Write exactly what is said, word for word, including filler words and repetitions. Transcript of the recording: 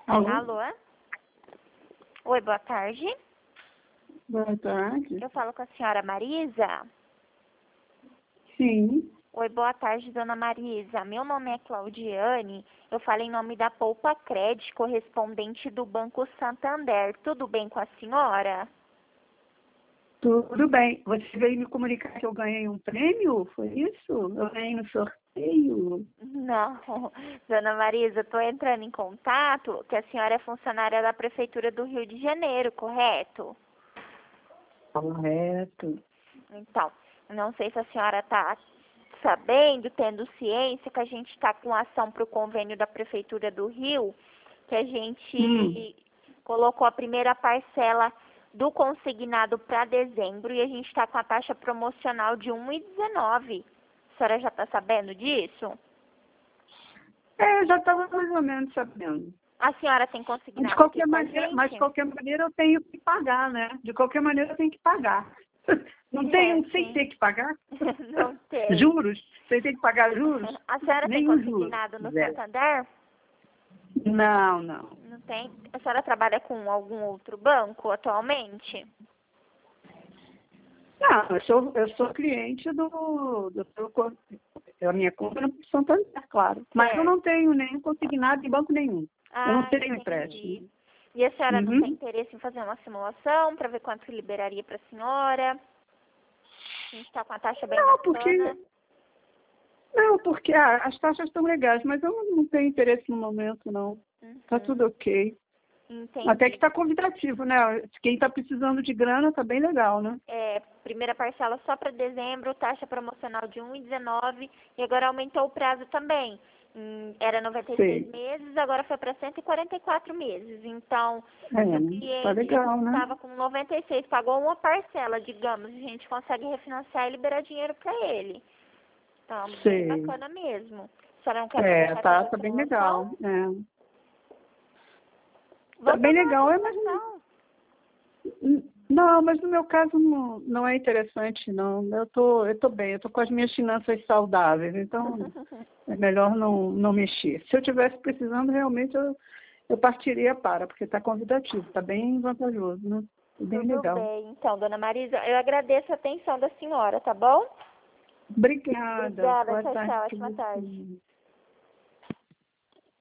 Alô? Alô? Oi, boa tarde. Boa tarde. Eu falo com a senhora Marisa. Sim. Oi, boa tarde, dona Marisa. Meu nome é Claudiane. Eu falo em nome da Poupa Cred, correspondente do Banco Santander. Tudo bem com a senhora? Tudo bem. Você veio me comunicar que eu ganhei um prêmio? Foi isso? Eu ganhei no sorteio? Não, dona Marisa, estou entrando em contato que a senhora é funcionária da Prefeitura do Rio de Janeiro, correto? Correto. Então, não sei se a senhora está sabendo, tendo ciência, que a gente está com ação para o convênio da Prefeitura do Rio, que a gente Hum. colocou a primeira parcela do consignado para dezembro e a gente está com a taxa promocional de um e dezenove. A senhora já está sabendo disso? É, eu já estava mais ou menos sabendo. A senhora tem De consignado aqui qualquer com a maneira, mas de gente? qualquer maneira eu tenho que pagar, né? De qualquer maneira eu tenho que pagar. Não É, tem, sem sim. ter que pagar? Não tem. Juros? Sem ter que pagar juros? A senhora tem Nenhum juro. consignado no Zero. Santander? Não, não. Não tem? A senhora trabalha com algum outro banco atualmente? Não, eu sou, eu sou cliente do, do seu co- a minha conta no Santander, claro. Mas eu Certo. não tenho nenhum consignado em banco nenhum. Eu não Ah, tenho entendi. empréstimo. E a senhora não tem Uhum. interesse em fazer uma simulação para ver quanto que liberaria para a senhora? A gente está com a taxa bem Não, porque, bacana. não, porque ah, as taxas estão legais, mas eu não tenho interesse no momento, não. Tá Uhum. tudo ok. Até que Entendi. está convidativo, né? Quem está precisando de grana tá bem legal, né? É, primeira parcela só para dezembro, taxa promocional de um e dezenove e agora aumentou o prazo também. Hum, Era noventa e seis Sei. meses, agora foi para cento e quarenta e quatro meses. Então, É, se o né? Tá cliente legal, né? estava com noventa e seis, pagou uma parcela, digamos, a gente consegue refinanciar e liberar dinheiro para ele. Então, bem Sei. bacana mesmo. A senhora não quer É, aproveitar tá, fazer a tá bem simulação? legal. É. Tá Vou bem fazer uma legal, é, mas simulação. não, mas no meu caso não, não é interessante, não. Eu tô, eu tô bem, eu tô com as minhas finanças saudáveis, então é melhor não, não mexer. Se eu tivesse precisando, realmente eu, eu partiria para, porque está convidativo, está bem vantajoso, né? Bem Tudo legal. bem. Então, dona Marisa, eu agradeço a atenção da senhora, tá bom? Obrigada. Obrigada. Boa Tchau, tarde tchau. para Ótima tarde. você.